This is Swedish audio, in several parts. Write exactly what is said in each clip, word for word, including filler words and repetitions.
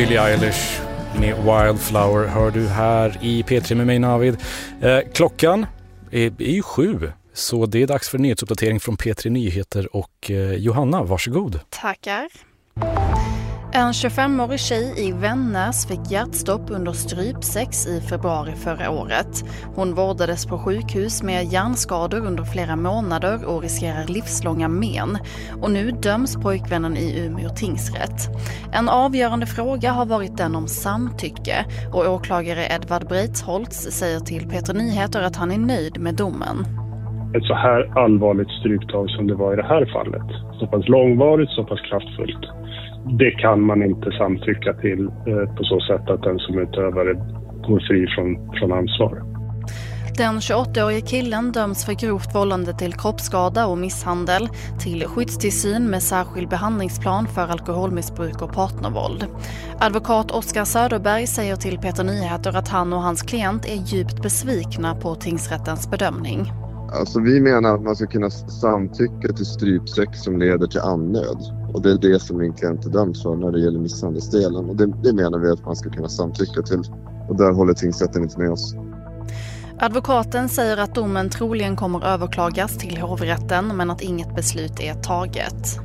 Billie Eilish med Wildflower hör du här i P tre med mig, Navid. Eh, klockan är, är ju sju, så det är dags för nyhetsuppdatering från P tre Nyheter och eh, Johanna, varsågod. Tackar. En tjugofemårig tjej i Vännäs fick hjärtstopp under strypsex i februari förra året. Hon vårdades på sjukhus med hjärnskador under flera månader och riskerar livslånga men. Och nu döms pojkvännen i Umeå tingsrätt. En avgörande fråga har varit den om samtycke, och åklagare Edvard Breitholtz säger till P tre Nyheter att han är nöjd med domen. Ett så här allvarligt stryptag som det var i det här fallet, så pass långvarigt, så pass kraftfullt, det kan man inte samtycka till eh, på så sätt att den som utövare går fri från, från ansvar. Den tjugoåttaårige killen döms för grovt vållande till kroppsskada och misshandel, till skyddstillsyn med särskild behandlingsplan för alkoholmissbruk och partnervåld. Advokat Oskar Söderberg säger till P tre Nyheter att han och hans klient är djupt besvikna på tingsrättens bedömning. Alltså vi menar att man ska kunna samtycka till strypsex som leder till annöd. Och det är det som min klient är dömd för när det gäller misshandelsdelen. Och det, det menar vi att man ska kunna samtycka till. Och där håller tingsrätten inte med oss. Advokaten säger att domen troligen kommer överklagas till hovrätten, men att inget beslut är taget.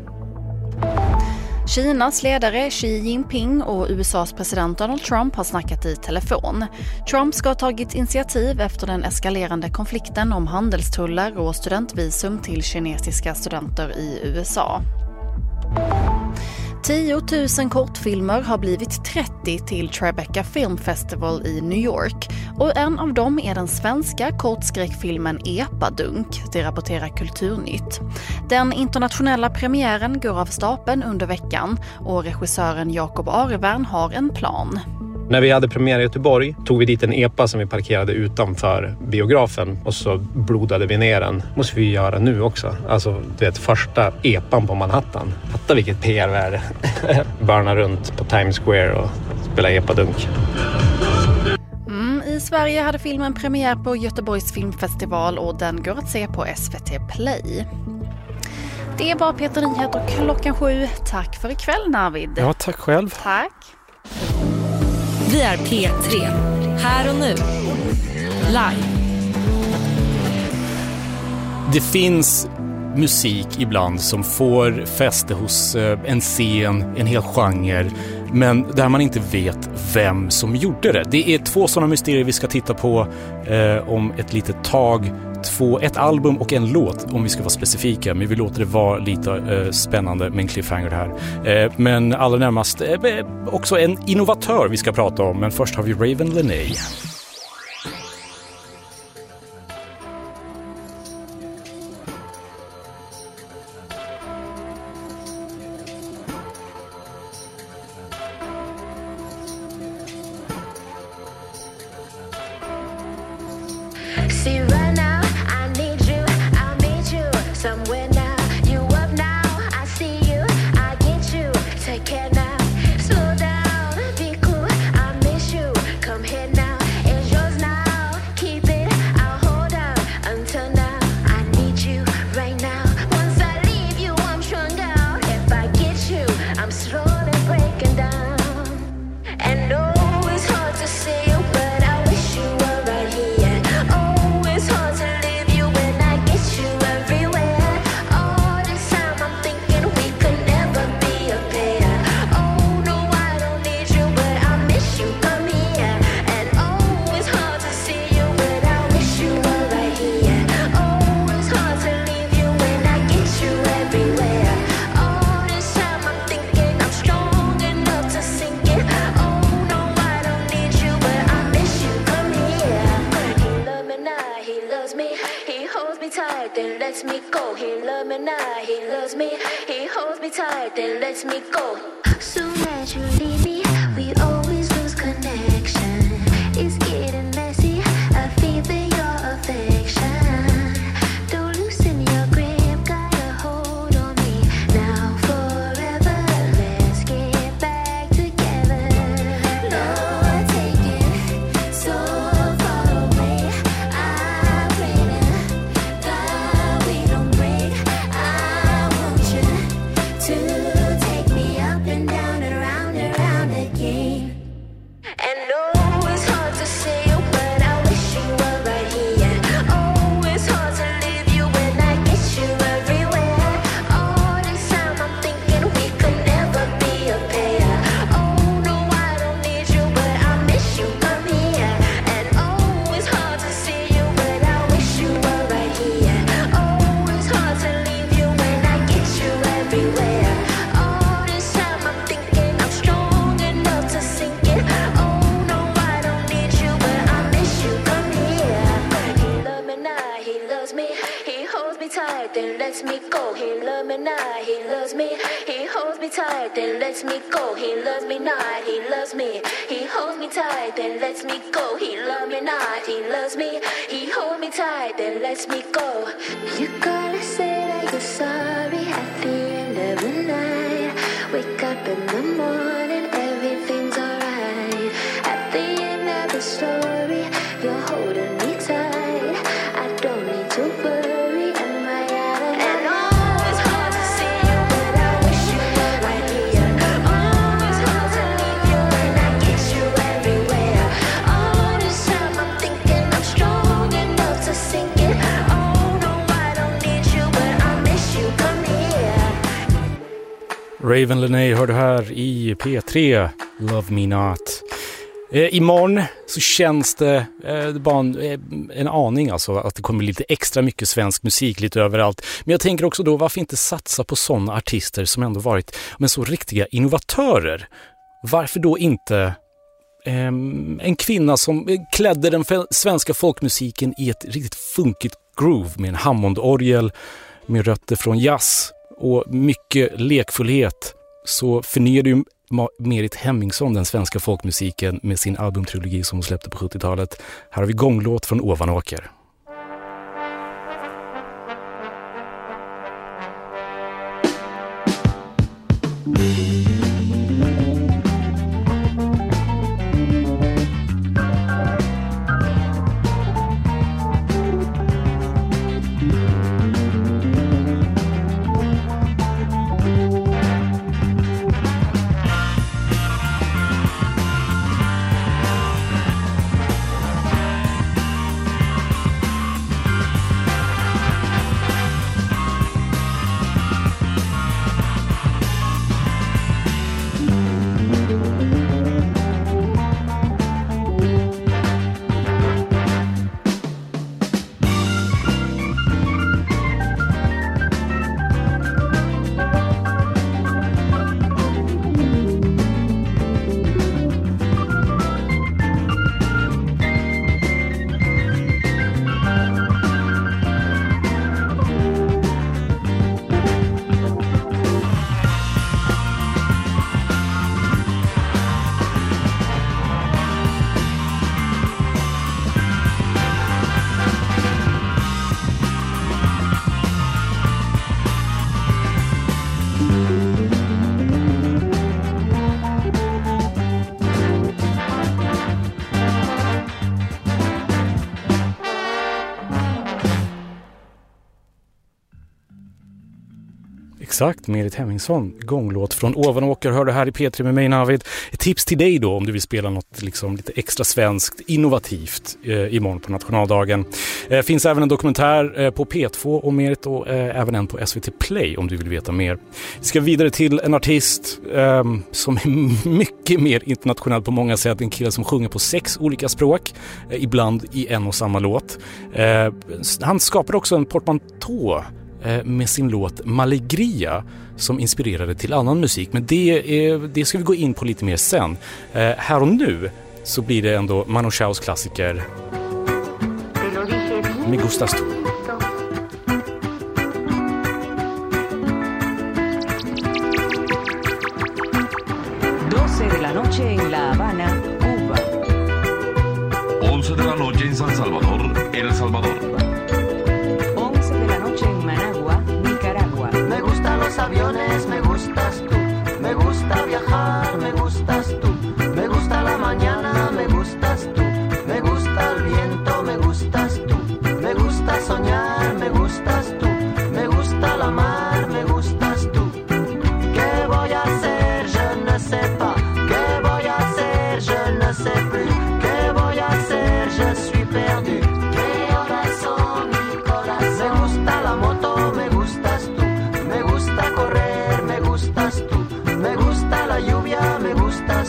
Kinas ledare Xi Jinping och U S A:s president Donald Trump har snackat i telefon. Trump ska ha tagit initiativ efter den eskalerande konflikten om handelstullar och studentvisum till kinesiska studenter i U S A. tio tusen kortfilmer har blivit trettio till Tribeca Film Festival i New York, och en av dem är den svenska kortskräckfilmen Epadunk, det rapporterar Kulturnytt. Den internationella premiären går av stapeln under veckan, och regissören Jakob Arevärn har en plan. När vi hade premiär i Göteborg tog vi dit en epa som vi parkerade utanför biografen, och så blodade vi ner den. Måste vi göra nu också. Alltså, det är första epan på Manhattan. Fatta vilket P R-värde. Börna runt på Times Square och spela epadunk. Mm, I Sverige hade filmen premiär på Göteborgs filmfestival, och den går att se på S V T Play. Det var P tre Nyheter klockan sju. Tack för ikväll, Navid. Ja, tack själv. Tack. Vi är P tre, här och nu, live. Det finns musik ibland som får fäste hos en scen, en hel genre, men där man inte vet vem som gjorde det. Det är två sådana mysterier vi ska titta på eh, om ett litet tag. Två, ett album och en låt, om vi ska vara specifika, men vi låter det vara lite eh, spännande med en cliffhanger här. Eh, men allra närmast eh, också en innovatör vi ska prata om, men först har vi Raven Lenae. See right now, I need you, I'll meet you somewhere now. You up now, I see you, I get you, take care now. Slow down, be cool, I miss you, come here now. It's yours now, keep it, I'll hold out until now. I need you right now. Once I leave you, I'm strung out. If I get you, I'm slowly breaking down. And no, it's hard to see you, but I wish you were right here. Oh, it's hard to leave you when I get you everywhere. All this time I'm thinking we could never be a pair. Oh, no, I don't need you, but I miss you, come here. And oh, it's hard to see you, but I wish you were right here. Oh, it's hard to leave you when I get you everywhere. All this time I'm thinking I'm strong enough to sink it. Oh, no, I don't need you, but I miss you, come here. He loves me now, he loves me. He holds me tight, then lets me go. He loves me now, he loves me. He holds me tight, then lets me go. Soon as you leave me, we always lose connection. It's getting messy, I feel your affection. Don't loosen your grip, got a hold on me. Now forever, let's get back together. No, I take it so far away. I pray to God we don't break. I want you to take me up and down and around and around then lets me go. He loves me not, he loves me. He holds me tight, then lets me go. He loves me not, he loves me. He holds me tight, then lets me go. He loves me not, he loves me. He holds me tight, then lets me go. You gotta say that you're sorry at the end of the night. Wake up in the morning, everything's alright. At the end of the story, you're holding me tight. I don't need to worry, am I out of and oh, it's hard to see you, but I wish you were right here. Oh, it's hard to leave you when I get you everywhere. All this time I'm thinking I'm strong enough to sink it. Oh no, I don't need you, but I miss you, come here. Raven Lenae hör du här i P tre, Love Me Not. Eh, imorgon så känns det eh, bara en, eh, en aning alltså att det kommer lite extra mycket svensk musik lite överallt. Men jag tänker också då, varför inte satsa på sådana artister som ändå varit men så riktiga innovatörer? Varför då inte eh, en kvinna som klädde den svenska folkmusiken i ett riktigt funkigt groove med en Hammondorgel, med rötter från jazz och mycket lekfullhet, så förnyade ju Merit Hemmingsson den svenska folkmusiken med sin albumtrilogi som hon släppte på sjuttiotalet. Här har vi Gånglåt från Ovanåker. Exakt, Merit Hemmingsson, Gånglåt från Ovanåker, hör du här i P tre med mig, Navid. Ett tips till dig då om du vill spela något liksom lite extra svenskt, innovativt eh, imorgon på nationaldagen. Eh, finns även en dokumentär eh, på P två om Merit och eh, även en på S V T Play om du vill veta mer. Vi ska vidare till en artist eh, som är mycket mer internationell på många sätt. En kille som sjunger på sex olika språk, eh, ibland i en och samma låt. Eh, han skapar också en portmantå med sin låt Malegria som inspirerade till annan musik. Men det, är, det ska vi gå in på lite mer sen. Eh, här och nu så blir det ändå Manu Chaos klassiker Me Gustas Tu. doce de la noche en La Habana, Cuba. once de la noche en San Salvador, El Salvador. Aviones, me gustas tú, me gusta viajar, me gustas tú, me gusta la mañana, me gustas tú, me gusta el viento, me gustas tú, me gusta soñar, me gustas tú, me gusta la mar, me gustas tú. ¿Qué voy a hacer? Je ne sais pas. ¿Qué voy a hacer? Je ne sais plus. ¿Qué voy a hacer? Je suis perdu. Mi corazón, mi corazón. Me gusta la moto, me gustas tú. Me gusta correr, me gustas tú. Me gusta la lluvia, me gustas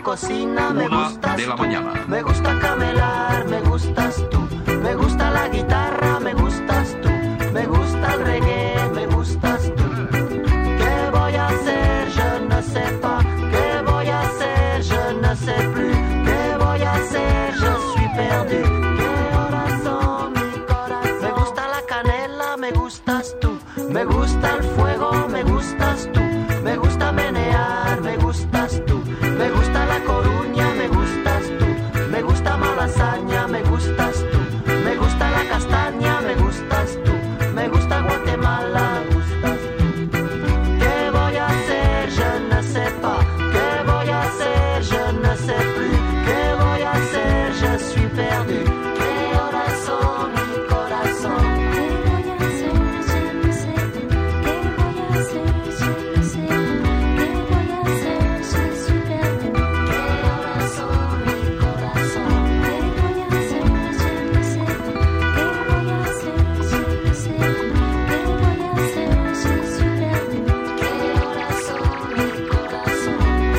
cocina, me Una gustas de la tú. mañana. Me gusta camelar, me gustas tú. Me gusta la guitarra, me gustas tú. Me gusta el reggae, me gustas tú. ¿Qué voy a hacer? Je ne sais pas. ¿Qué voy a hacer? Je ne sais plus. ¿Qué voy a hacer? Je suis perdu. ¿Qué horas son, mi corazón? Me gusta la canela, me gustas tú. Me gusta el fuego, me gustas tú. Me gusta menear, me gustas tú. Me gusta La Coruña, me gustas tú. Me gusta Malasaña, me gustas tú. Me gusta la castaña, me gustas tú. Me gusta Guatemala, me gustas tú. ¿Qué voy a hacer? Je ne sais pas. ¿Qué voy a hacer? Je ne sais plus. ¿Qué voy a hacer? Je suis perdu. ¿Qué horas son, mi corazón? ¿Qué voy a hacer? Je ne sais pas. ¿Qué voy a hacer? Je ne sais pas. ¿Qué voy a hacer? Je suis perdu. ¿Qué horas son, mi corazón? ¿Qué voy a hacer? Je ne sais pas. ¿Qué voy a hacer? Je ne sais pas. ¿Qué voy a hacer? Je suis perdu. ¿Qué horas son, mi corazón?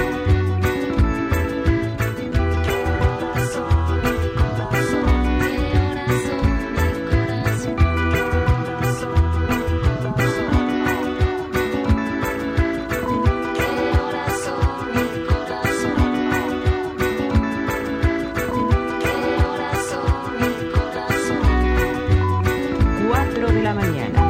cuatro de la mañana.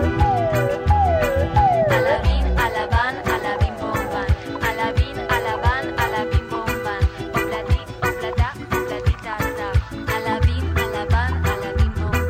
Alabín, alabán, alabín, bombán. Alabín, alabán, alabín, bombán. Oplatí, oplatá, oplatita, ta. Alabín, alabán, alabín,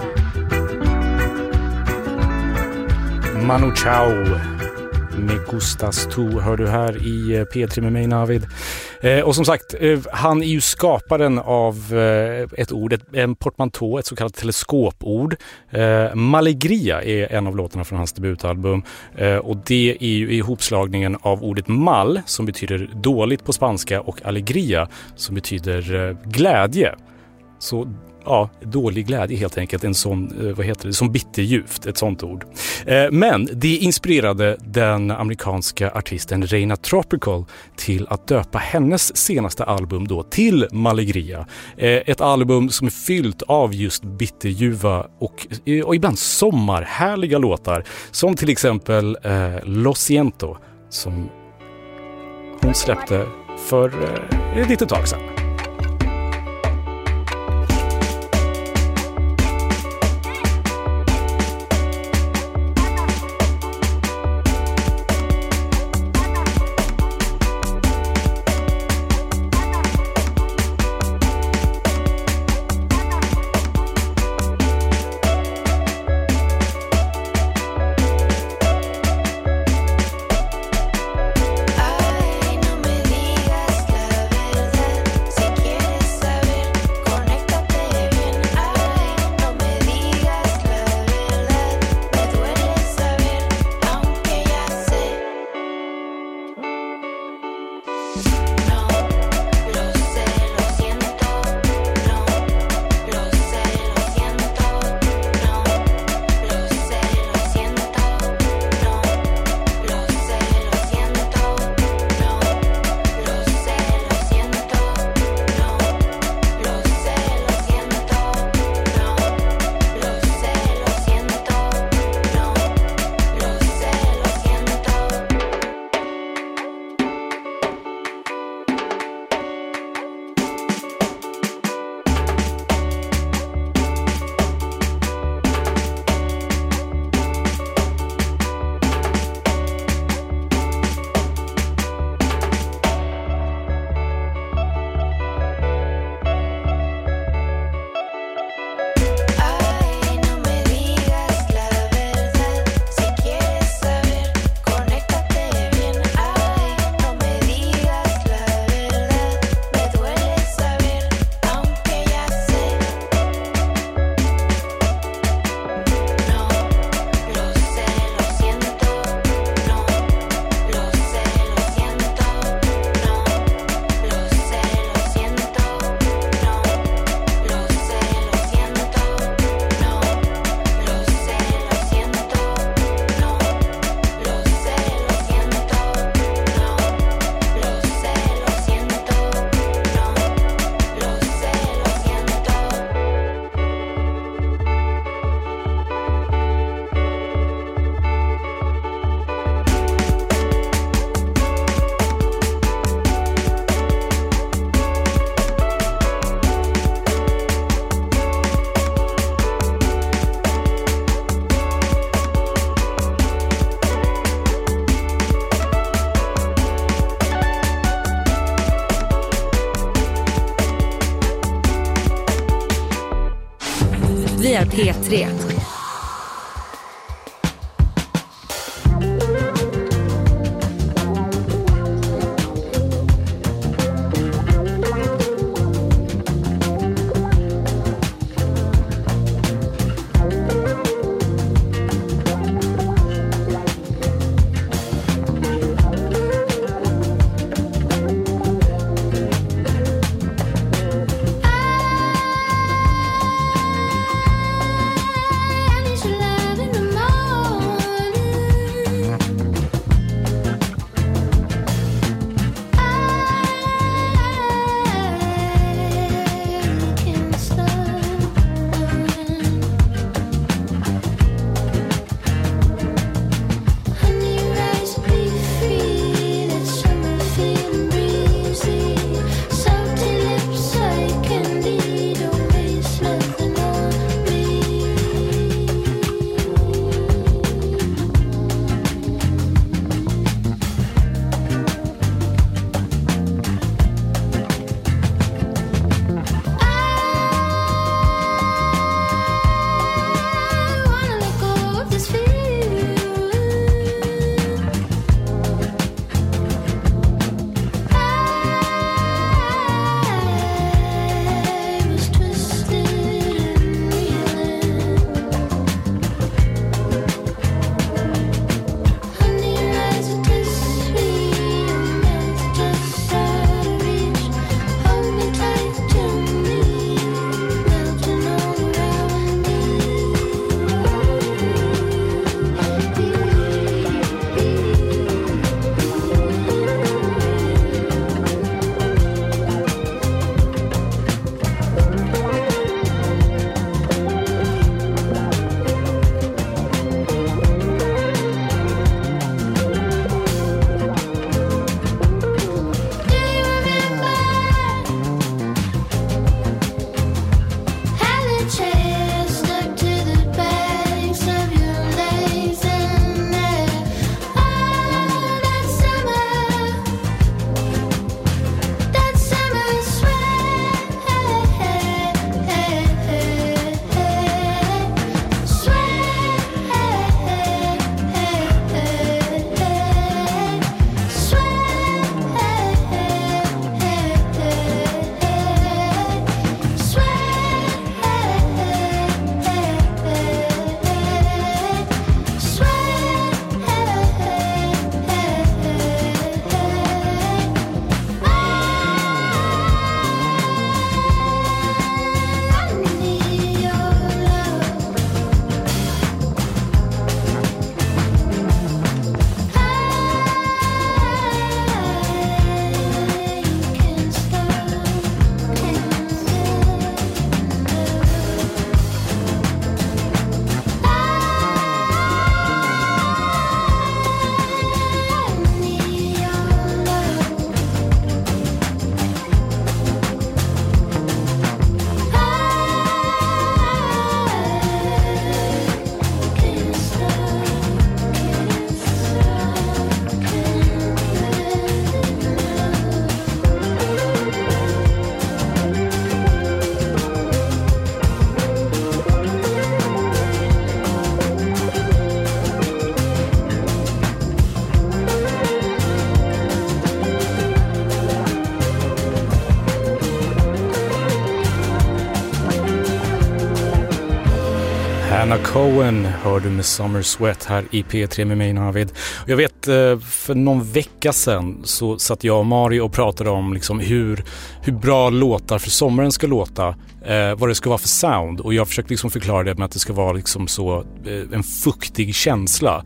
bombán. Manu Chao, Me gustas tu, hör du här i P tre med mig, Navid. Eh, och som sagt, eh, han är ju skaparen av eh, ett ord, ett, en portmantå, ett så kallat teleskopord. Eh, Malegria är en av låtarna från hans debutalbum. Eh, och det är ju ihopslagningen av ordet mal, som betyder dåligt på spanska, och alegria, som betyder eh, glädje. Så ja, dålig glädje helt enkelt, en sån, vad heter det, som bitterljuvt, ett sånt ord. Eh, men det inspirerade den amerikanska artisten Reina Tropical till att döpa hennes senaste album då till Malegria. Eh, ett album som är fyllt av just bitterljuva och, och ibland sommarhärliga låtar, som till exempel eh, Lo Siento, som hon släppte för eh, ett litet tag sedan. Ay, no me digas la verdad. Si P tre. Hannah Cohen hör du med Summer Sweat här i P tre med mig, Navid. Jag vet, för någon vecka sedan så satt jag och Mario och pratade om liksom hur, hur bra låtar för sommaren ska låta, eh, vad det ska vara för sound. Och jag försökte liksom förklara det med att det ska vara liksom så, eh, en fuktig känsla.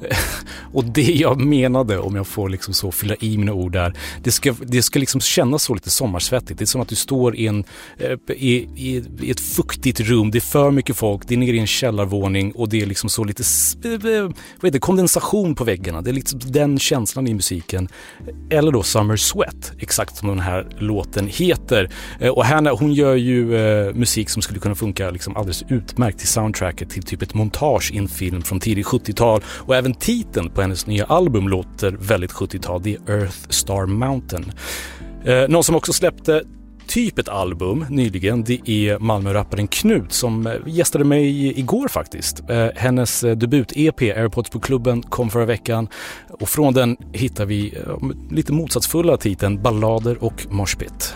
Och det jag menade, om jag får liksom så fylla i mina ord där, det ska, det ska liksom kännas så lite sommarsvettigt. Det är som att du står i, en, i, i, i ett fuktigt rum, det är för mycket folk, det är nere i en källarvåning och det är liksom så lite vad heter det, kondensation på väggarna. Det är liksom den känslan i musiken. Eller då Summer Sweat, exakt som den här låten heter. Och Hannah, hon gör ju eh, musik som skulle kunna funka liksom alldeles utmärkt till soundtracket till typ ett montage i en film från tidigt sjuttiotal, och även titeln på hennes nya album låter väldigt sjuttiotal. Det är Earth Star Mountain. Eh, någon som också släppte typ ett album nyligen. Det är Malmö-rapparen Knut som gästade mig igår faktiskt. Hennes debut-E P Airpods på klubben kom förra veckan och från den hittar vi lite motsatsfulla titeln Ballader och Moshpit.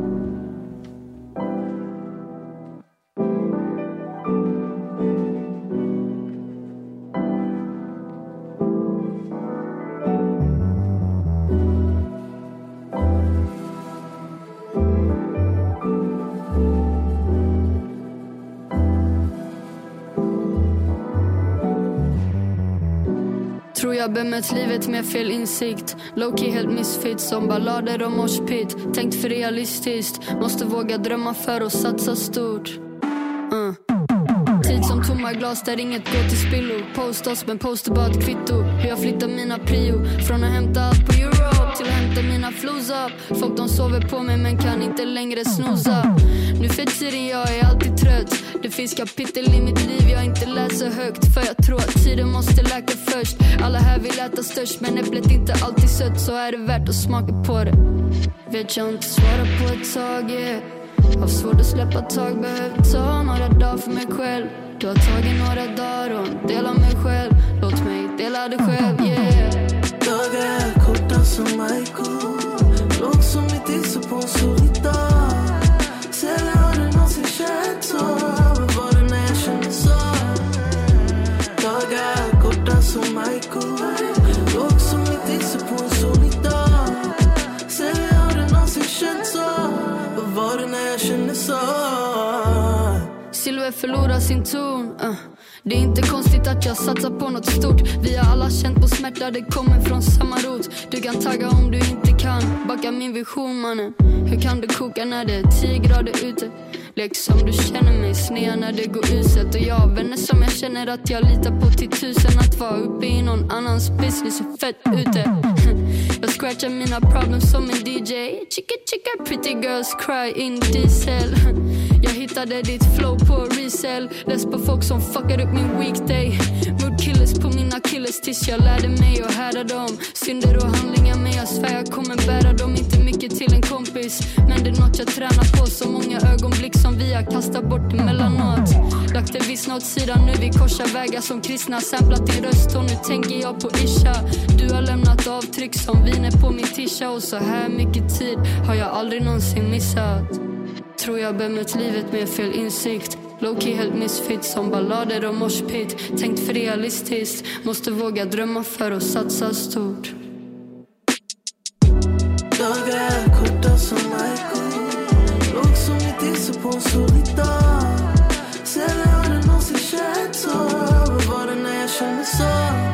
Tror jag bemött livet med fel insikt. Low-key helt misfit som ballader och moshpit. Tänkt för realistiskt. Måste våga drömma för och satsa stort. uh. Tid som tomma glas där inget går till spillo. Post oss men poster bara ett kvitto. Hur jag flyttar mina prio. Från att hämta allt på Europe till att hämta mina flows up. Folk de sover på mig men kan inte längre snoza. Nu för tiden jag är alltid trött. Det finns kapitel i mitt liv jag inte läser högt. För jag tror att tiden måste läka först. Alla här vill äta störst men äpplet inte alltid sött. Så är det värt att smaka på det. Vet jag inte svara på ett tag, yeah. Har svårt att släppa tag, behöver ta några dagar för mig själv. Du har tagit några dagar och en del av mig själv. Låt mig dela det själv, yeah. Dagar är korta som Michael. Låg som mitt is på en solig dag. Sällan har du någonsin känt så. Vad var det när jag kände så? Dagar är korta som Michael. Låg som mitt is på en solig dag. Sällan har du någonsin känt så. Vad var det när jag kände så? Silver förlorar sin ton, uh. Det är inte konstigt att jag satsar på något stort. Vi har alla känt på smärta, det kommer från samma rot. Du kan tagga om du inte kan. Backa min vision mannen. Hur kan du koka när det är tio grader ute? Lek som du känner mig, snea när det går uselt. Och jag har vänner som jag känner att jag litar på till tusen. Att vara uppe i någon annans business är fett ute. Jag scratchar mina problems som en D J. Chicka chicka pretty girls cry in diesel. Jag hittade ditt flow på resell. Läs på folk som fuckar upp min weekday. Mood killers på mina killers tills jag lärde mig att härda dem. Synder och handlingar men jag svär jag kommer bära dem. Inte mycket till en kompis men det är något jag tränar på. Så många ögonblick som vi har kastat bort emellanåt. Lagt det vissna åt sidan nu vi korsar vägar som kristna. Samplat din röst och nu tänker jag på Isha. Du har lämnat avtryck som viner på min tisha. Och så här mycket tid har jag aldrig någonsin missat. Tror jag bemött livet med fel insikt. Low-key helt misfit som ballader och moshpit. Tänkt för realistiskt. Måste våga drömma för att satsa stort. Dagar är korta som Michael. Låg som mitt is på en solig dag. Sällan har du någonsin känt så. Vad var det när jag kände så?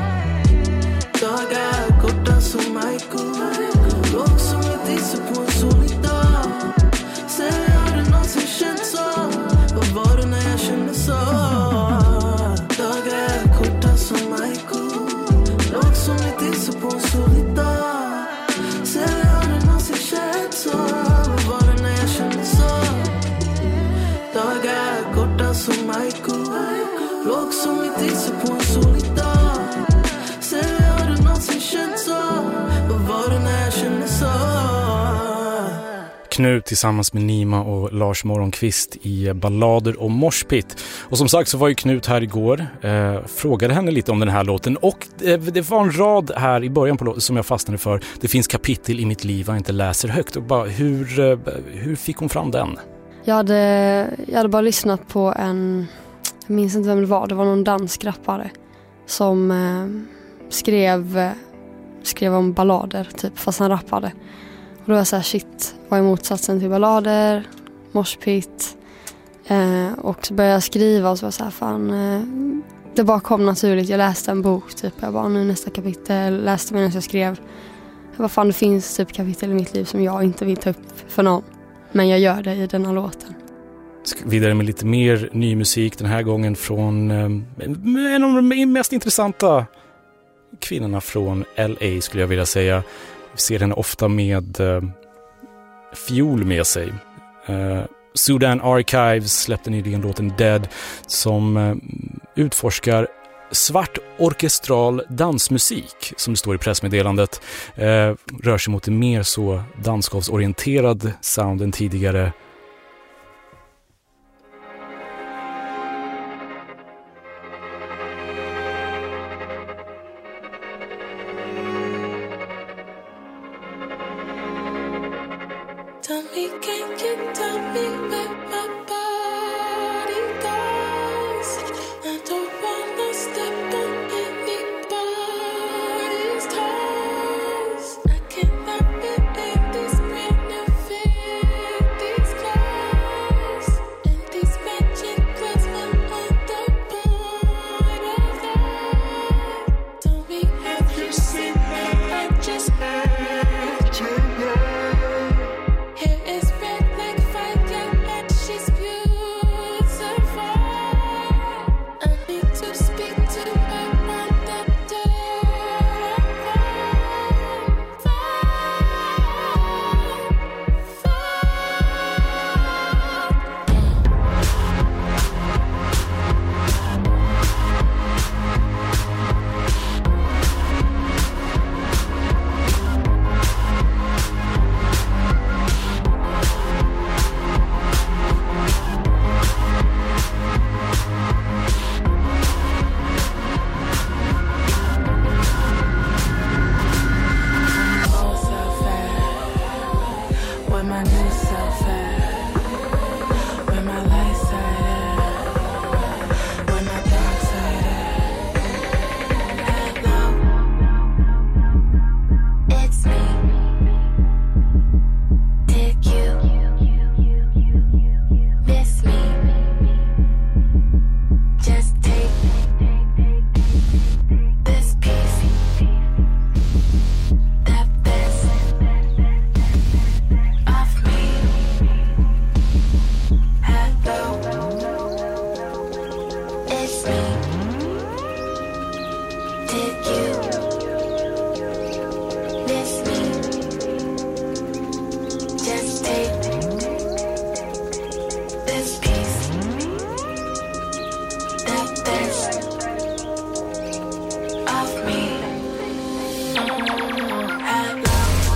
Dagar är korta som Michael. Låg som mitt is på en solig dag. Sällan har du någonsin känt så. Vad var det när jag kände så? Dagar är korta som Michael. Låg som mitt is på en solig dag. Sällan har du någonsin känt så. Vad var det när jag kände så? Dagar är korta som Michael. Låg som mitt is på en solig dag. Sällan har du någonsin känt så. Vad var det när jag kände så? Knut tillsammans med Nima och Lars Morgonqvist i Ballader och Moshpit. Och som sagt så var ju Knut här igår, eh, frågade henne lite om den här låten och eh, det var en rad här i början på låten som jag fastnade för. Det finns kapitel i mitt liv jag inte läser högt. Och bara, hur, eh, hur fick hon fram den? Jag hade, jag hade bara lyssnat på en, jag minns inte vem det var, det var någon dansk rappare som eh, skrev, skrev om ballader typ, fast han rappade. Och då var jag så här, shit, vad är motsatsen till ballader, moshpit? Eh, och så började jag skriva och så var jag så här, fan, eh, det bara kom naturligt. Jag läste en bok typ, jag bara, nu nästa kapitel, läste medan jag skrev. Jag bara, fan, det finns typ kapitel i mimitt liv som jag inte vill ta upp för någon. Men jag gör det i den här låten. Vidare med lite mer ny musik den här gången från eh, en av de mest intressanta kvinnorna från L A skulle jag vilja säga. Vi ser henne ofta med eh, fiol med sig. Eh, Sudan Archives släppte nyligen låten Dead som eh, utforskar svart orkestral dansmusik, som det står i pressmeddelandet, eh, rör sig mot en mer så dansgolvsorienterad sound än tidigare. Tell me, can you tell me where my body goes? I don't wanna step on anybody's toes. I cannot be in these renovated these clothes. And these matching clothes will on the board of that. Tell me, have you seen that? I just heard you know. Hair is red like fire and she's beautiful. I need to speak to her on the where my new self at? Where my light side at? Where my dark side at? Hello, it's me. Did you miss me? Just take this piece. That best of me. Hello, it's me. Did you miss me? Just take this piece. That best of me. Hello.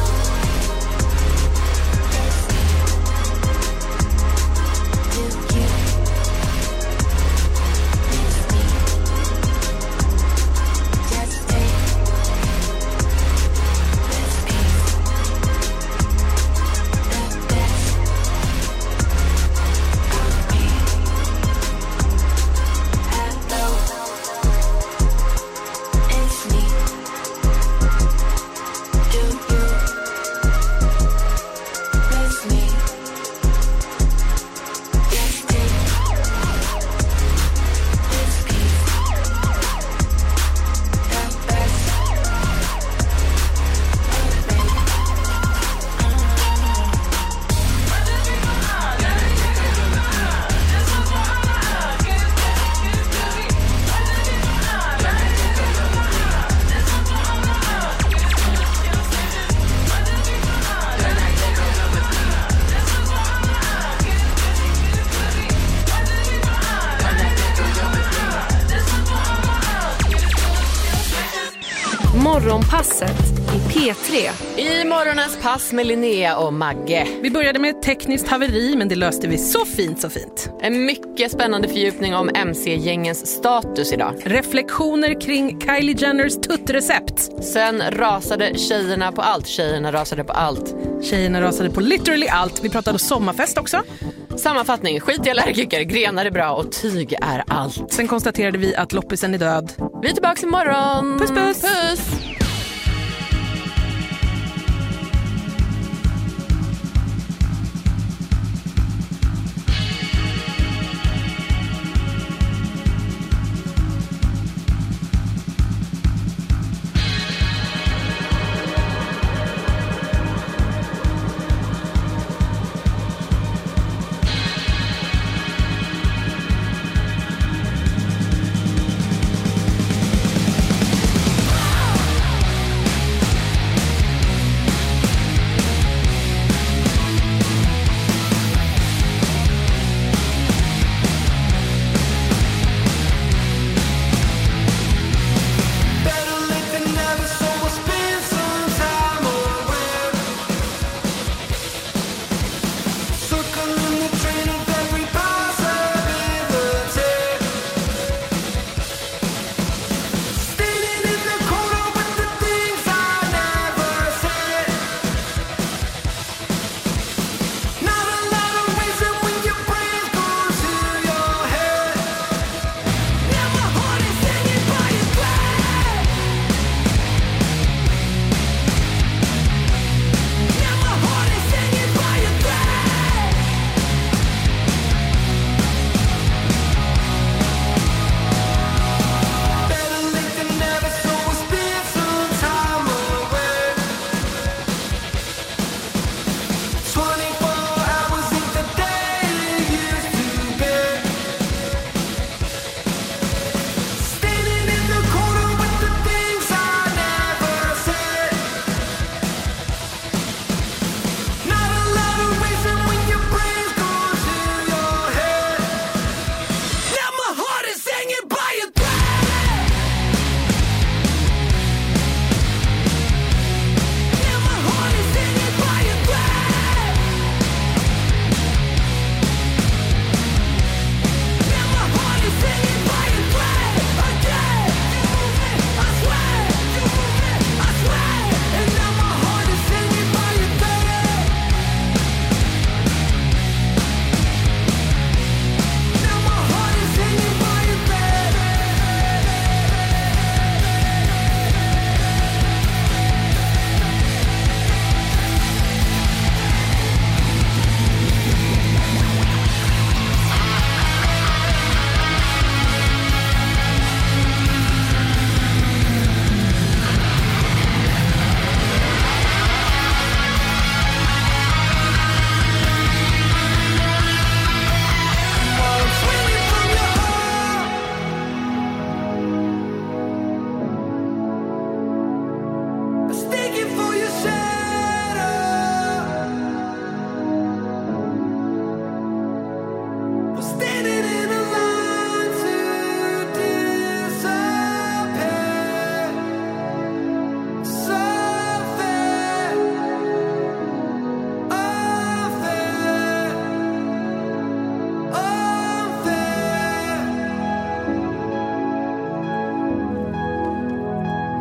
Morgonpasset i P tre. I morgonens pass med Linnea och Magge. Vi började med ett tekniskt haveri, men det löste vi så fint, så fint. En mycket spännande fördjupning om M C-gängens status idag. Reflektioner kring Kylie Jenners tuttrecept. Sen rasade tjejerna på allt. Tjejerna rasade på allt. Tjejerna rasade på literally allt. Vi pratade sommarfest också. Sammanfattning, skit i allergiker, grenar är bra och tyg är allt. Sen konstaterade vi att loppisen är död. Vi är tillbaka imorgon. Puss puss. Puss.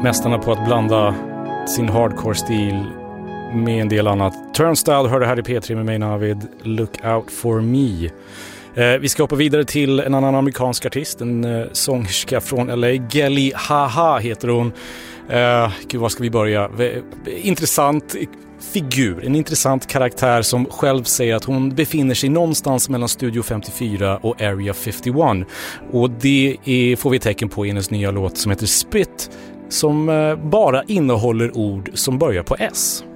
mästarna på att blanda sin hardcore-stil med en del annat. Turnstile hörde här i P tre med mig, Navid. Look out for me. Eh, vi ska hoppa vidare till en annan amerikansk artist, en eh, sångerska från L A. Gelly Haha heter hon. Eh, gud, var ska vi börja? V- intressant figur, en intressant karaktär som själv säger att hon befinner sig någonstans mellan Studio femtiofyra och Area femtioett. Och det är, får vi tecken på i hennes nya låt som heter Spit, som eh, bara innehåller ord som börjar på S.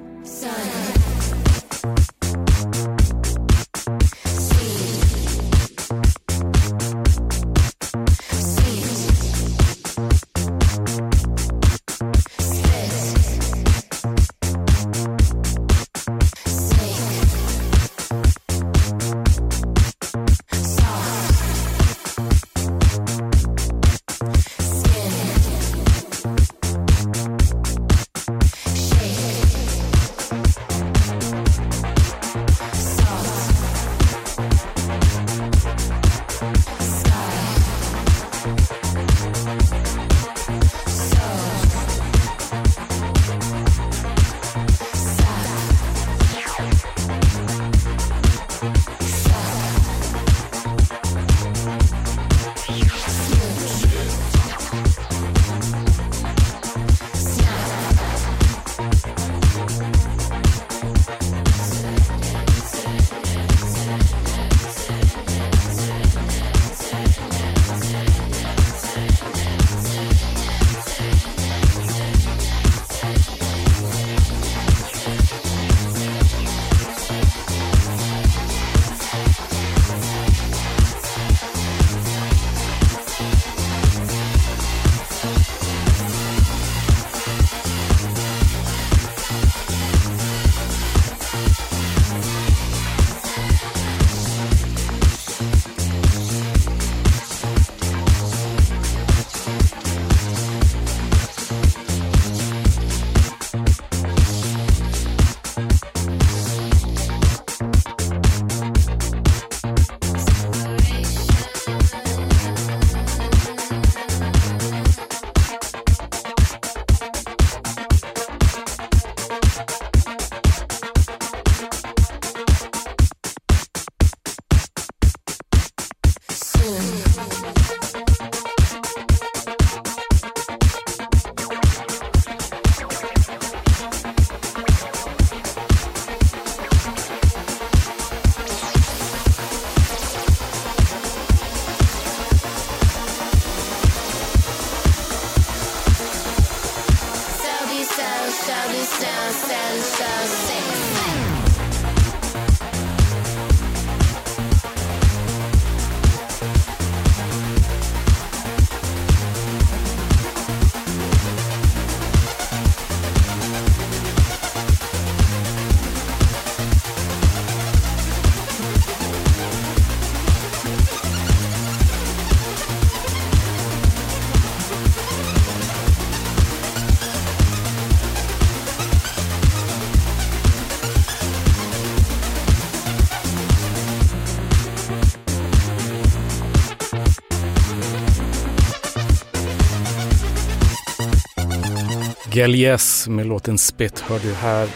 Gellies med låten Spit hör du här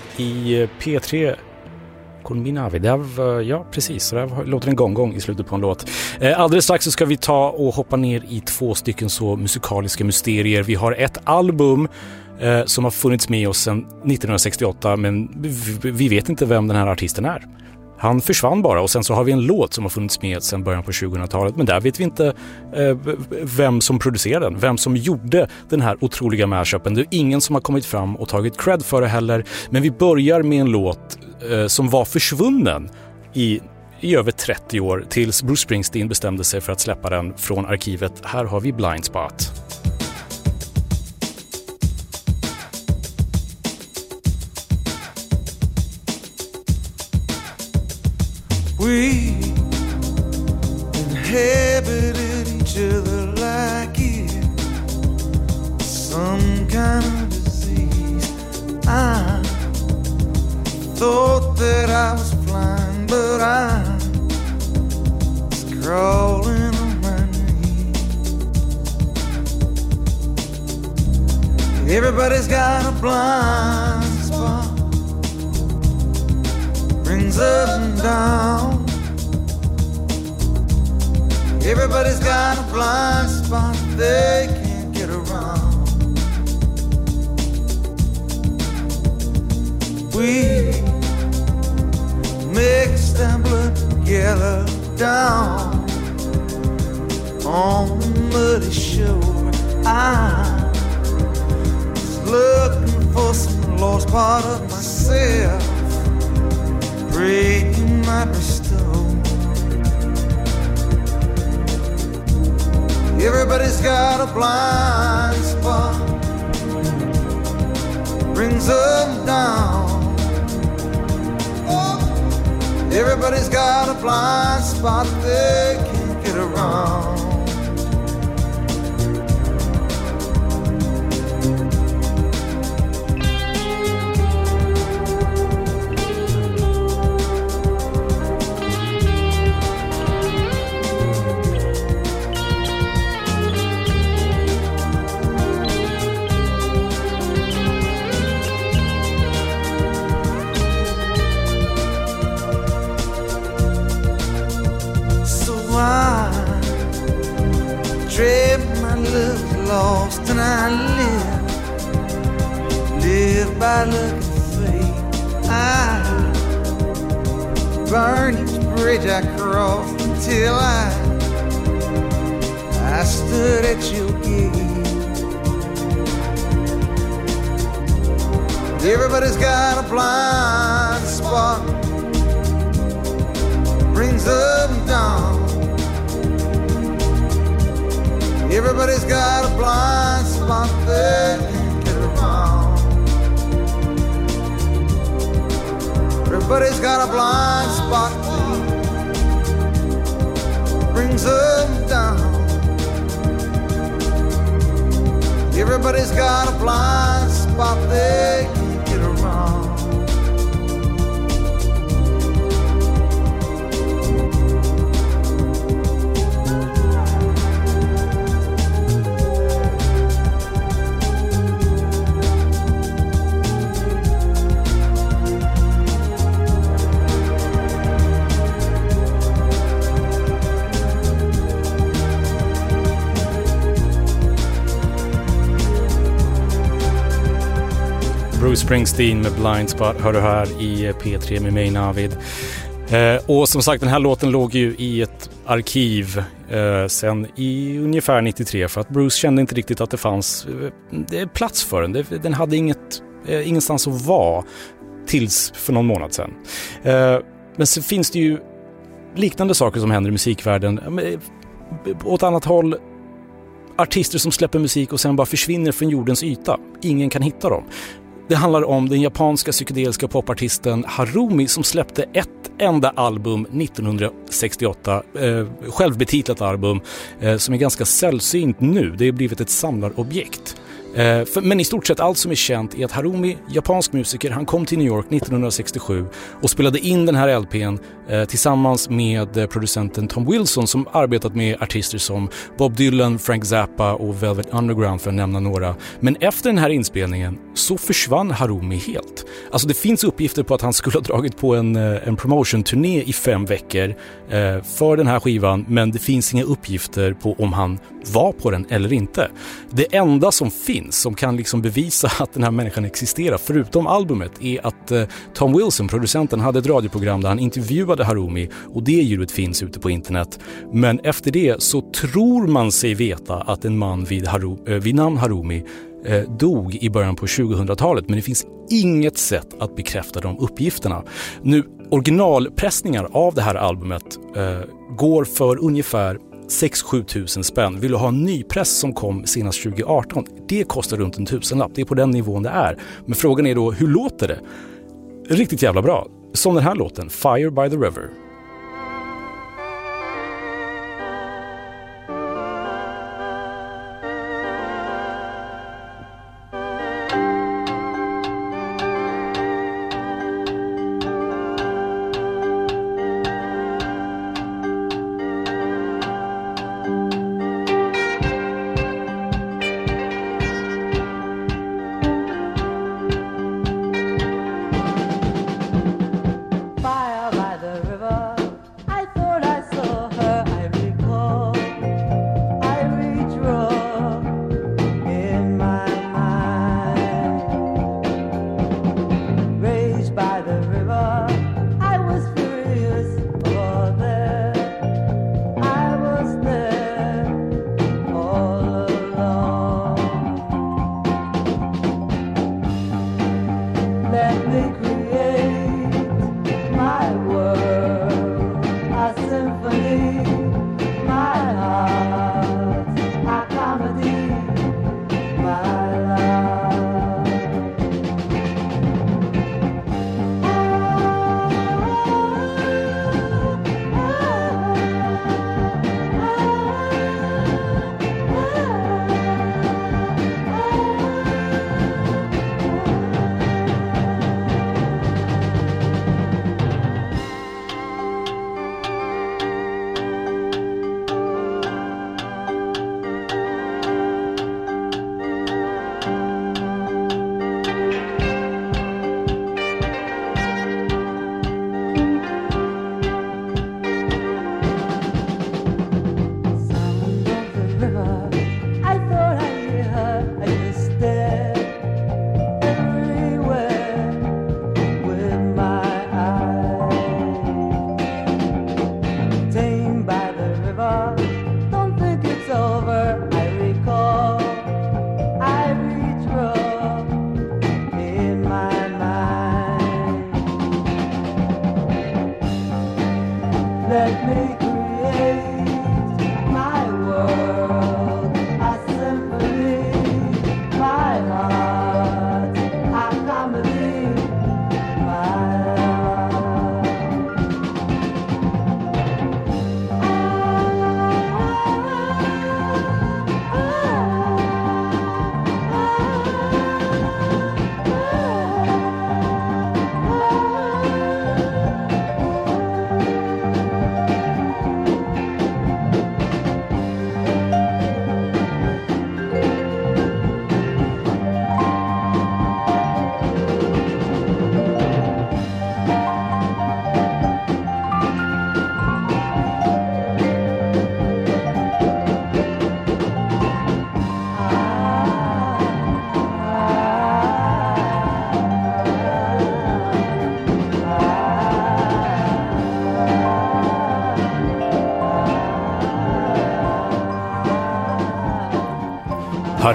i P tre. Ja, precis. Så där låter en gång-gång i slutet på en låt. Alldeles strax så ska vi ta och hoppa ner i två stycken så musikaliska mysterier. Vi har ett album eh, som har funnits med oss sedan nittonhundrasextioåtta, men vi, vi vet inte vem den här artisten är. Han försvann bara, och sen så har vi en låt som har funnits med sedan början på tjugohundratalet, men där vet vi inte eh, vem som producerade den, vem som gjorde den här otroliga mashupen. Det är ingen som har kommit fram och tagit cred för det heller, men vi börjar med en låt eh, som var försvunnen i, i över trettio år tills Bruce Springsteen bestämde sig för att släppa den från arkivet. Här har vi Blind Spot. We inhabited each other like it, some kind of disease. I thought that I was blind, but I was crawling on my knees. Everybody's got a blind spot, brings up and down. Everybody's got a blind spot they can't get around. We mix them blood together down on the muddy shore. I was looking for some lost part of myself, prayed you might restore. Everybody's got a blind spot, brings them down. Everybody's got a blind spot they can't get around. Trade my love lost and I live, live by luck and fate. I burn each bridge I crossed until I, I stood at your gate. Everybody's got a blind spot, brings up and down. Everybody's got a blind spot they can't get around. Everybody's got a blind spot that brings them down. Everybody's got a blind spot they can't get around. Bruce Springsteen med Blind Spot hör du här i P tre med mig, Navid. Eh, och som sagt, den här låten låg ju i ett arkiv eh, sen i ungefär nittiotre, för att Bruce kände inte riktigt att det fanns eh, plats för den. Det, den hade inget, eh, ingenstans att vara tills för någon månad sedan. Eh, men så finns det ju liknande saker som händer i musikvärlden. Eh, åt annat håll, artister som släpper musik och sen bara försvinner från jordens yta. Ingen kan hitta dem. Det handlar om den japanska psykedeliska popartisten Harumi som släppte ett enda album nittonhundrasextioåtta, eh, självbetitlat album eh, som är ganska sällsynt nu. Det har blivit ett samlarobjekt. Eh, för, men i stort sett allt som är känt är att Harumi, japansk musiker, han kom till New York nittonhundrasextiosju och spelade in den här L P:n eh, tillsammans med eh, producenten Tom Wilson som arbetat med artister som Bob Dylan, Frank Zappa och Velvet Underground för att nämna några. Men efter den här inspelningen så försvann Harumi helt. Alltså det finns uppgifter på att han skulle ha dragit på en, en promotion-turné i fem veckor eh, för den här skivan, men det finns inga uppgifter på om han var på den eller inte. Det enda som finns som kan liksom bevisa att den här människan existerar förutom albumet är att eh, Tom Wilson, producenten, hade ett radioprogram där han intervjuade Harumi och det ljudet finns ute på internet. Men efter det så tror man sig veta att en man vid, Haru, eh, vid namn Harumi eh, dog i början på tjugohundratalet, men det finns inget sätt att bekräfta de uppgifterna. Nu, originalpressningar av det här albumet eh, går för ungefär sex till sju tusen spänn. Vill du ha en ny press som kom senast tjugo arton? Det kostar runt en tusenlapp. Det är på den nivån det är. Men frågan är då, hur låter det? Riktigt jävla bra. Som den här låten, Fire by the River.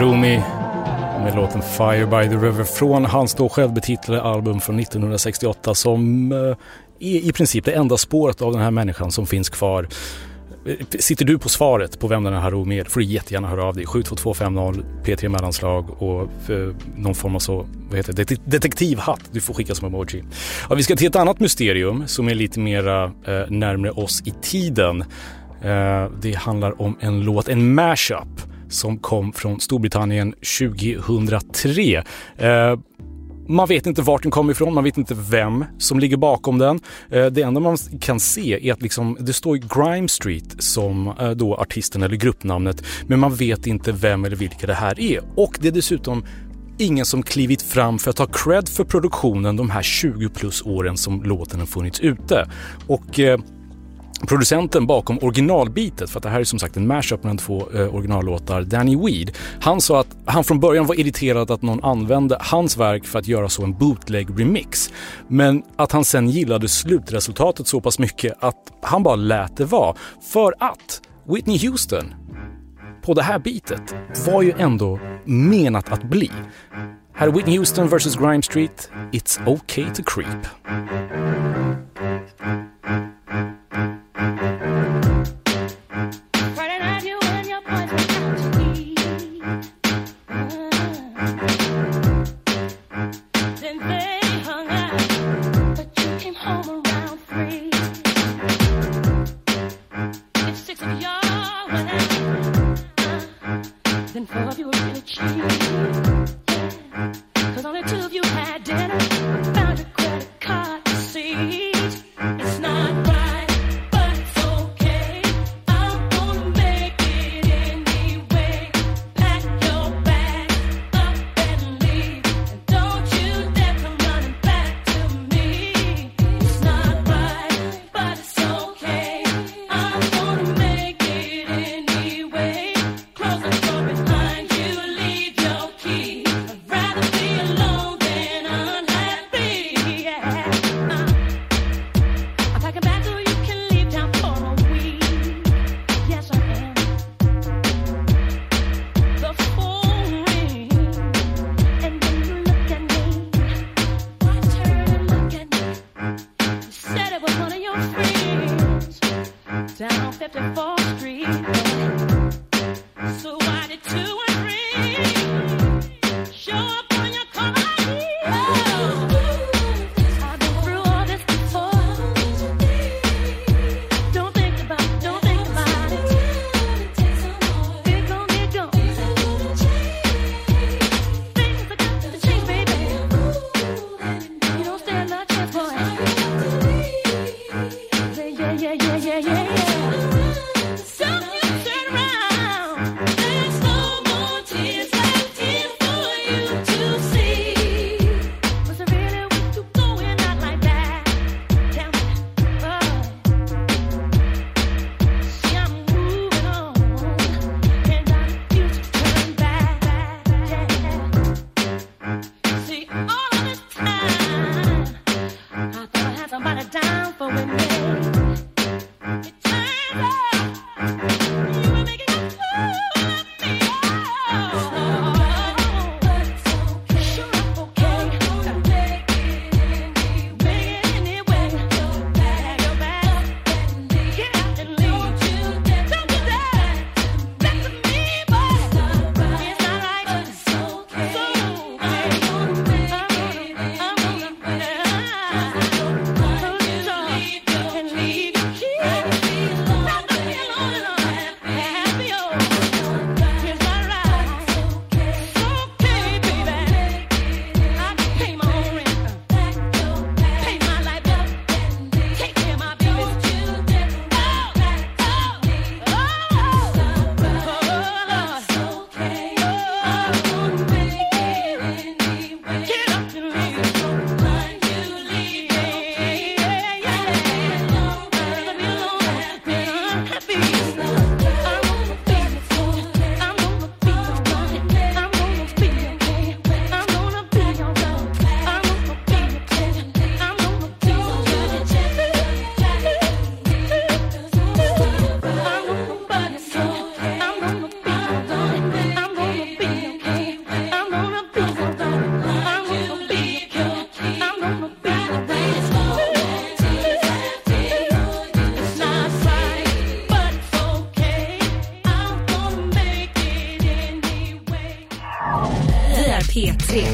Harumi med låten Fire by the River från hans då självbetitlade album från nittonhundrasextioåtta som är i princip det enda spåret av den här människan som finns kvar. Sitter du på svaret på vem den här Harumi är får du jättegärna höra av dig. sju två två fem noll P tre mellanslag och någon form av så, vad heter det, detektivhatt du får skicka som emoji. Ja, vi ska till ett annat mysterium som är lite mera eh, närmare oss i tiden. Eh, det handlar om en låt, en mashup som kom från Storbritannien tjugohundratre. Eh, Man vet inte vart den kommer ifrån, man vet inte vem som ligger bakom den. Det enda man kan se är att liksom, det står Grime Street som då artisten eller gruppnamnet, men man vet inte vem eller vilka det här är. Och det är dessutom ingen som klivit fram för att ta cred för produktionen de här tjugo plus åren som låten har funnits ute. Och eh, producenten bakom originalbitet, för att det här är som sagt en mashup mellan två eh, originallåtar, Danny Weed, han sa att han från början var irriterad att någon använde hans verk för att göra så en bootleg remix, men att han sen gillade slutresultatet så pass mycket att han bara lät det vara, för att Whitney Houston på det här bitet var ju ändå menat att bli. Här är Whitney Houston versus Grime Street, It's Okay to Creep. P tre.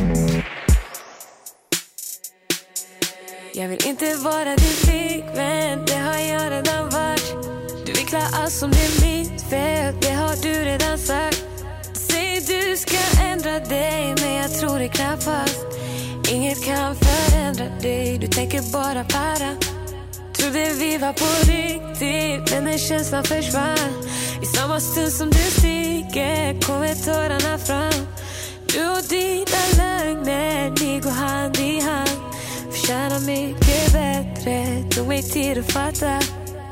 Jag vill inte vara din flickvän, det har jag redan varit. Du vill klä allt som det är mitt fel, det har du redan sagt. Säg du ska ändra dig, men jag tror det knappast. Inget kan förändra dig, du tänker bara para. Trodde vi var på riktigt, men den känslan försvann. I samma stund som du sticker kommer tårarna fram. Du och dina lögner, ni går hand i hand. Förtjänar mycket bättre, tog mig tid att fatta.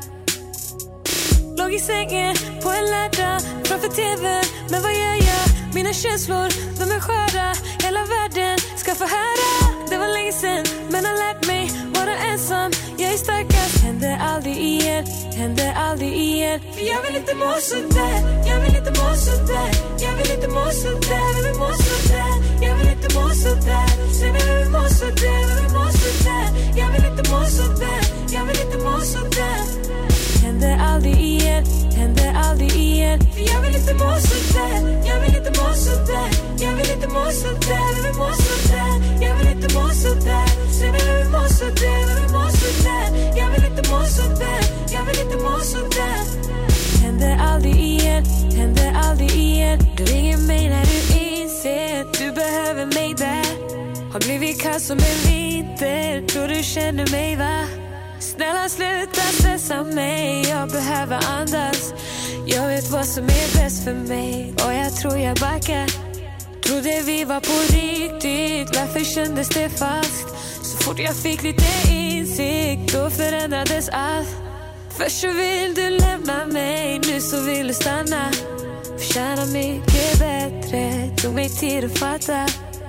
Låg i sängen på en lärda framför tvn, men vad gör jag? Mina känslor, de är sköra. Hela världen ska få höra. Det var länge sen, men har lärt mig vara ensam. Jag är starkast, händer aldrig igen. Händer aldrig igen. För jag vill inte må sådär. Jag vill inte må sådär. Jag vill inte må sådär. Jag vill må sådär. Jag vill inte må sådär. Säg mig jag vill må sådär. Jag vill må sådär. Jag vill inte må sådär. Jag vill inte må sådär. Händer aldrig igen, händer aldrig igen. För jag vill inte må sådär. Jag vill inte må sådär. Jag vill inte må sådär. Jag vill må sådär. Jag vill inte må sådär. Säg mig jag vill må sådär. Jag vill må sådär. Jag vill inte må sådär. Jag vill inte må sådär. Händer aldrig igen, händer aldrig igen. Du ringer mig när du inser du behöver mig där. Har blivit kall som en vinter. Tror du känner mig, va? Snälla sluta stressa mig, jag behöver andas. Jag vet vad som är bäst för mig och jag tror jag backar. Trodde vi var på riktigt, varför kändes det falskt? Så fort jag fick lite insikt, då förändrades allt. Först så vill du lämna mig, nu så vill du stanna. Förtjänar mycket bättre, tog mig tid att fatta.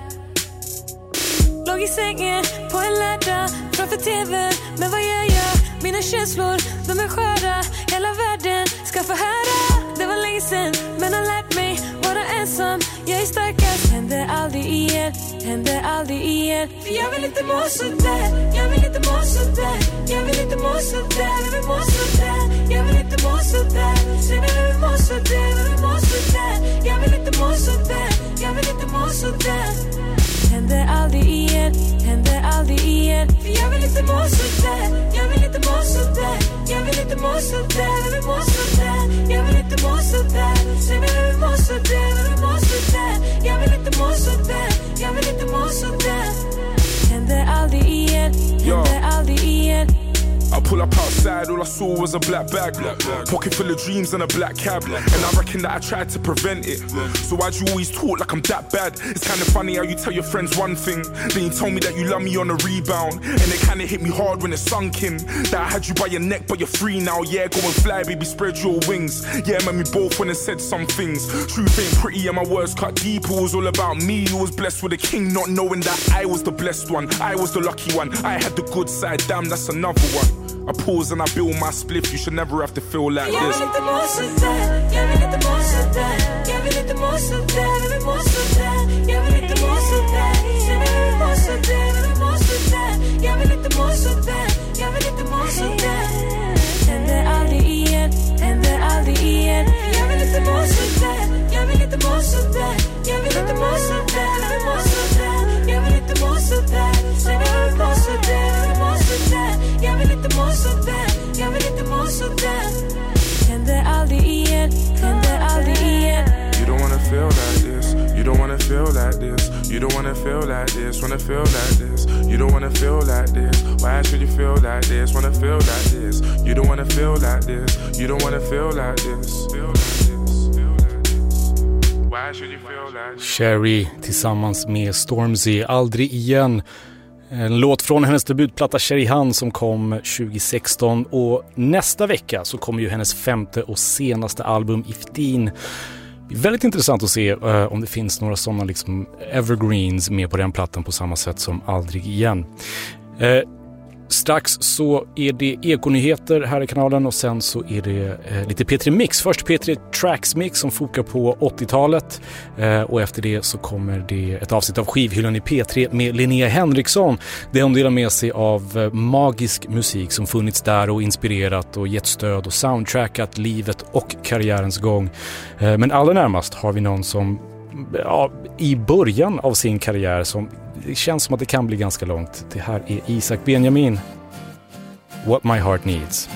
Låg i sängen på en lärda framför tvn, men vad gör jag? Mina känslor, de är sköra. Hela världen ska få höra. Det var länge sen, men har lärt mig vara ensam. Jag är starkast, händer aldrig igen. Händer aldrig igen. För jag vill inte må sådär. Jag vill inte må sådär. Jag vill inte må sådär. Jag vill må sådär. Jag vill inte må sådär. Säg mig jag vill må sådär. Jag vill må sådär. Jag vill inte må sådär. Jag vill inte må sådär. Händer aldrig igen, händer aldrig igen. För jag vill inte må sådär. Jag vill inte må sådär. Jag vill inte må sådär. Jag vill må sådär. Jag vill inte må sådär. Säg mig jag vill må sådär. Jag vill må sådär. Jag vill inte må sådär. Jag vill inte må sådär. Händer aldrig igen, händer aldrig igen. I pull up outside, all I saw was a black bag, pocket full of dreams and a black cab, and I reckon that I tried to prevent it. So why'd you always talk like I'm that bad? It's kinda funny how you tell your friends one thing, then you told me that you love me on a rebound, and it kinda hit me hard when it sunk in, that I had you by your neck but you're free now. Yeah, go and fly baby, spread your wings. Yeah, man, we both went and said some things. Truth ain't pretty and my words cut deep. It was all about me, who was blessed with a king, not knowing that I was the blessed one, I was the lucky one. I had the good side, damn, that's another one. I pause and I build my spliff. You should never have to feel like jag this. Vill inte må sådär. Jag vill inte må sådär. Jag vill inte må sådär. Jag vill må sådär. Jag vill inte må sådär. Säg mig jag vill må sådär. Jag vill må sådär. Jag vill inte må sådär. Jag vill inte må sådär. Händer aldrig igen. Händer aldrig igen. Jag vill inte må sådär. Jag vill inte må sådär. Jag vill inte må sådär. Jag vill må sådär. Jag vill inte må sådär. Säg mig jag vill må sådär. Jag vill må sådär. Jag vill inte må sådär. Jag vill inte må sådär. Händer aldrig igen. Händer aldrig igen. You don't wanna feel like this. You don't wanna feel like this. You don't wanna feel like this. Wanna feel like this. You don't wanna feel like this. Why should you feel like this? Wanna feel like this. You don't wanna feel like this. You don't wanna feel like this. Feel like this. Feel like this. Why should you feel like this? Cherry tillsammans med Stormzy, Aldrig igen. En låt från hennes debutplatta Cherry Han som kom tjugo sexton, och nästa vecka så kommer ju hennes femte och senaste album Iftin. Väldigt intressant att se uh, om det finns några sådana liksom evergreens med på den plattan på samma sätt som Aldrig igen. Uh, Strax så är det ekonyheter här i kanalen, och sen så är det eh, lite P tre Mix. Först P tre Tracks Mix som fokar på åttiotalet, eh, och efter det så kommer det ett avsnitt av Skivhyllan i P tre med Linnea Henriksson. Det hon delar med sig av eh, magisk musik som funnits där och inspirerat och gett stöd och soundtrackat livet och karriärens gång. Eh, men allra närmast har vi någon som ja, i början av sin karriär som det känns som att det kan bli ganska långt. Det här är Isak Benjamin, What My Heart Needs.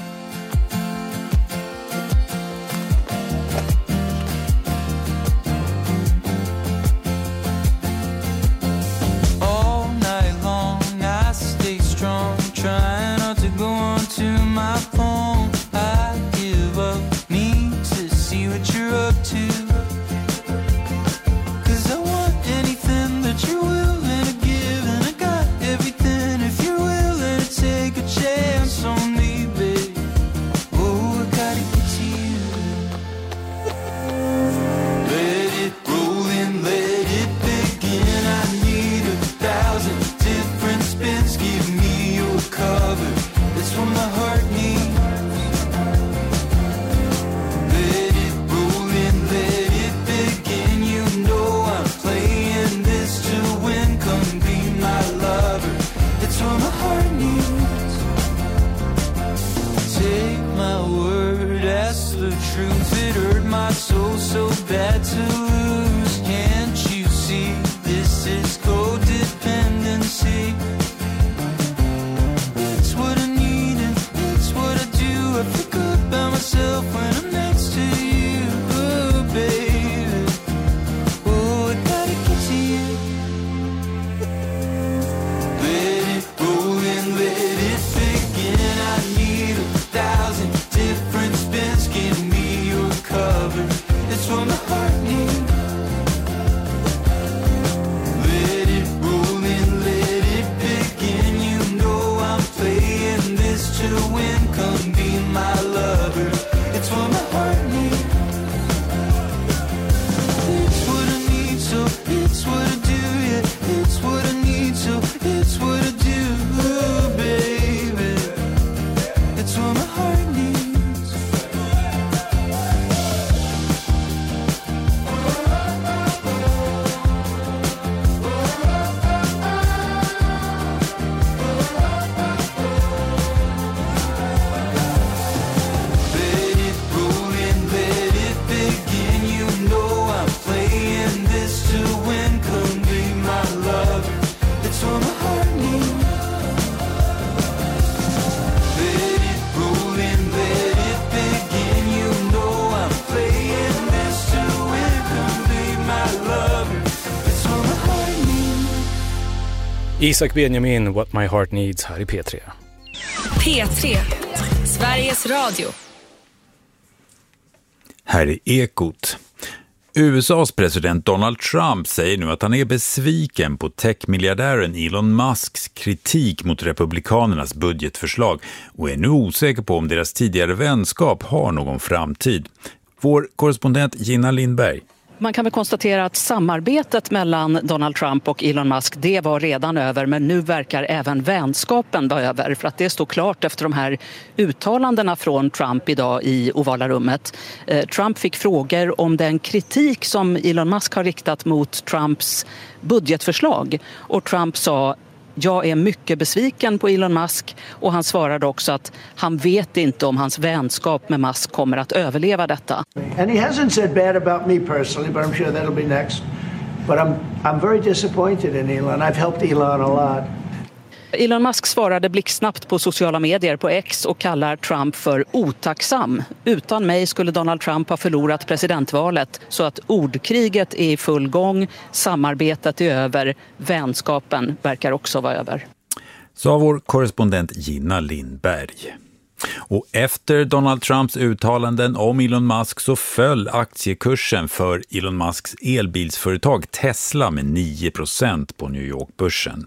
Isak Benjamin, What My Heart Needs här i P tre. P tre, Sveriges Radio. Här är Ekot. U S A:s president Donald Trump säger nu att han är besviken på techmiljardären Elon Musks kritik mot republikanernas budgetförslag och är nu osäker på om deras tidigare vänskap har någon framtid. Vår korrespondent Gina Lindberg. Man kan väl konstatera att samarbetet mellan Donald Trump och Elon Musk, det var redan över, men nu verkar även vänskapen vara över, för att det står klart efter de här uttalandena från Trump idag i ovala rummet. Eh, Trump fick frågor om den kritik som Elon Musk har riktat mot Trumps budgetförslag, och Trump sa: jag är mycket besviken på Elon Musk, och han svarade också att han vet inte om hans vänskap med Musk kommer att överleva detta. And he hasn't said bad about me personally, but I'm sure that'll be next. But I'm I'm very disappointed in Elon. I've helped Elon a lot. Elon Musk svarade blixtsnabbt på sociala medier på X och kallar Trump för otacksam. Utan mig skulle Donald Trump ha förlorat presidentvalet, så att ordkriget är i full gång, samarbetet är över, vänskapen verkar också vara över. Sa vår korrespondent Gina Lindberg. Och efter Donald Trumps uttalanden om Elon Musk så föll aktiekursen för Elon Musks elbilsföretag Tesla med nio procent på New York-börsen.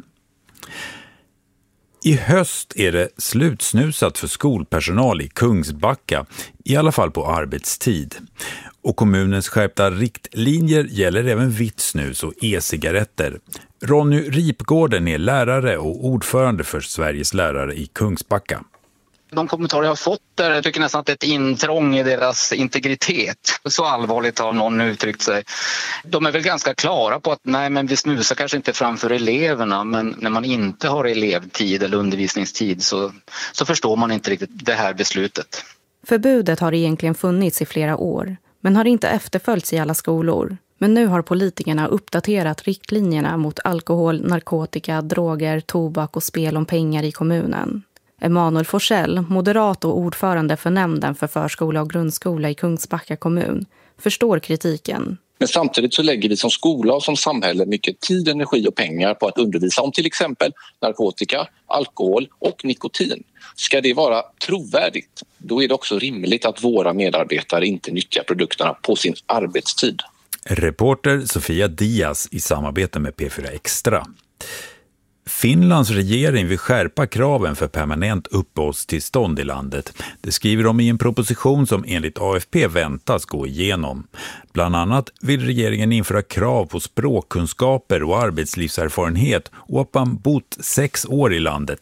I höst är det slutsnusat för skolpersonal i Kungsbacka, i alla fall på arbetstid. Och kommunens skärpta riktlinjer gäller även vitt snus och e-cigaretter. Ronny Ripgården är lärare och ordförande för Sveriges lärare i Kungsbacka. De kommentarer jag har fått där, jag tycker nästan att det är ett intrång i deras integritet. Så allvarligt har någon uttryckt sig. De är väl ganska klara på att nej, men vi snusar kanske inte framför eleverna, men när man inte har elevtid eller undervisningstid så, så förstår man inte riktigt det här beslutet. Förbudet har egentligen funnits i flera år, men har inte efterföljts i alla skolor. Men nu har politikerna uppdaterat riktlinjerna mot alkohol, narkotika, droger, tobak och spel om pengar i kommunen. Emanuel Forsell, moderat och ordförande för nämnden för förskola och grundskola i Kungsbacka kommun, förstår kritiken. Men samtidigt så lägger vi som skola och som samhälle mycket tid, energi och pengar på att undervisa om till exempel narkotika, alkohol och nikotin. Ska det vara trovärdigt, då är det också rimligt att våra medarbetare inte nyttjar produkterna på sin arbetstid. Reporter Sofia Diaz i samarbete med P fyra Extra. Finlands regering vill skärpa kraven för permanent uppehållstillstånd i landet. Det skriver de i en proposition som enligt A F P väntas gå igenom. Bland annat vill regeringen införa krav på språkkunskaper och arbetslivserfarenhet och att man bott sex år i landet.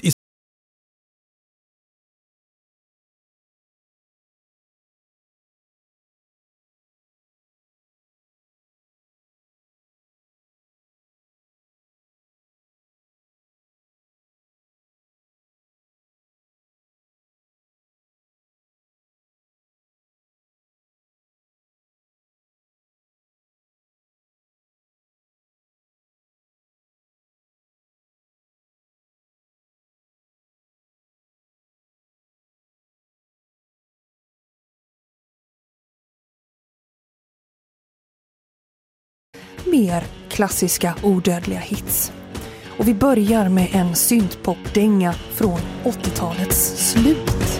Mer klassiska odödliga hits. Och vi börjar med en syntpopdänga från åttiotalets slut.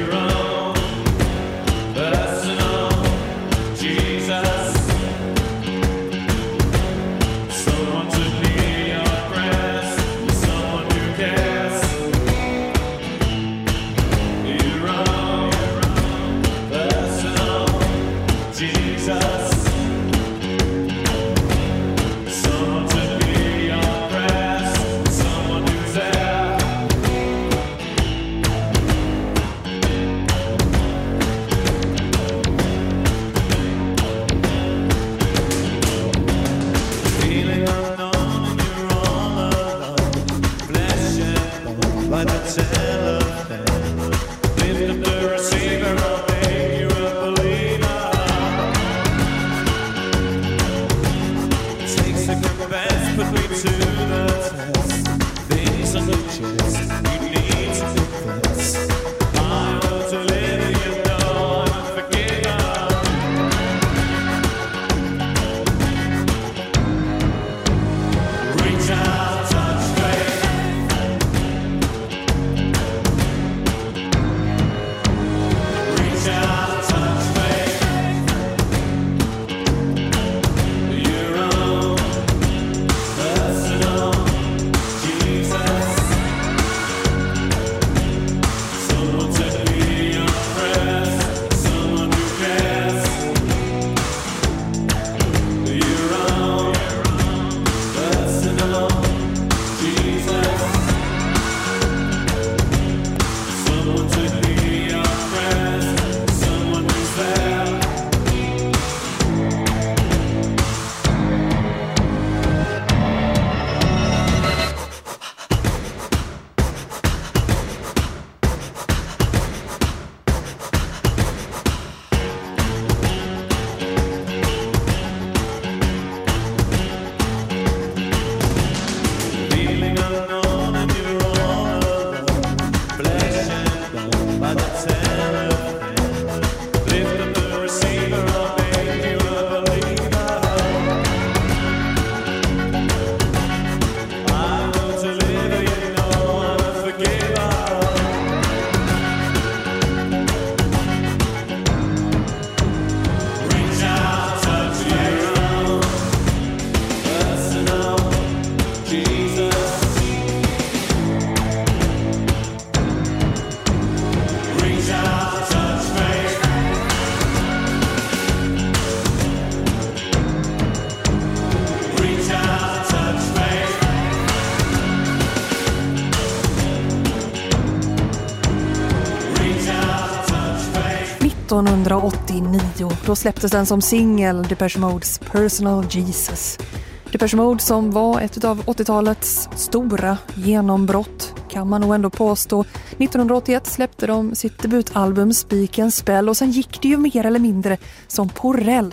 nittonhundraåttionio, då släpptes den som singel, Depeche Modes Personal Jesus. Depeche Mode som var ett av åttiotalets stora genombrott, kan man nog ändå påstå. nittonhundraåttioett släppte de sitt debutalbum Speak and Spell och sen gick det ju mer eller mindre som på räls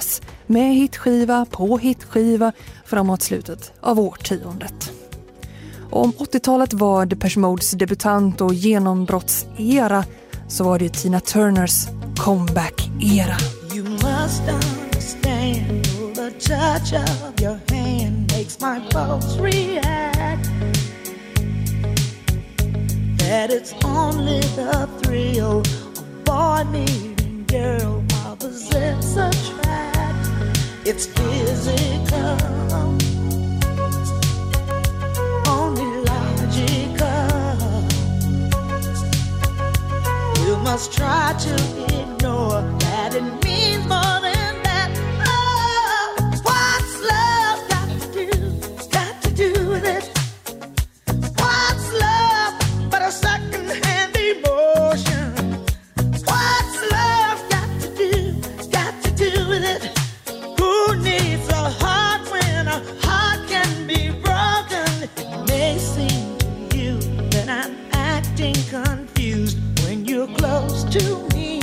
med hitskiva på hitskiva framåt slutet av årtiondet. Och om åttiotalet var Depeche Modes debutant och genombrottsera så var det Tina Turners comeback-era. You must understand the touch of your hand makes my pulse react. That it's only the thrill of boy meeting girl opposites attract. It's physical, only logical. You must try to ignore that it means more than that. Oh, what's love got to do, got to do with it? What's love but a second-hand emotion? What's love got to do, got to do with it? Who needs a heart when a heart can be broken? It may seem to you that I'm acting confused when you're close to me.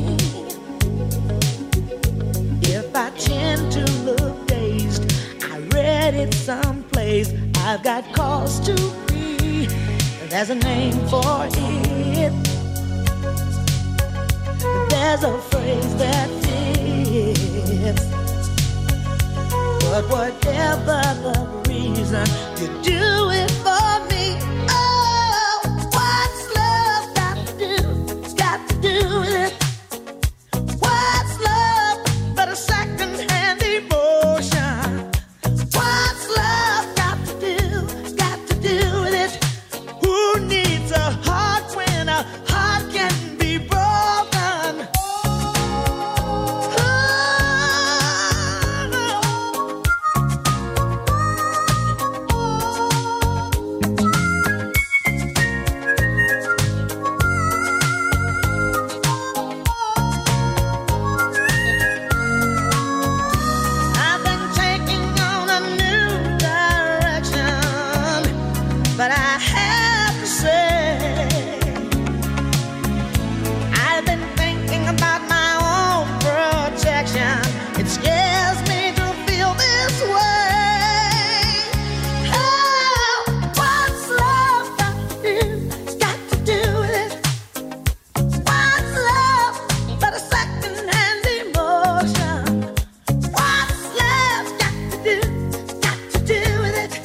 If I tend to look dazed, I read it someplace, I've got cause to be. There's a name for it. There's a phrase that fits. But whatever the reason, you do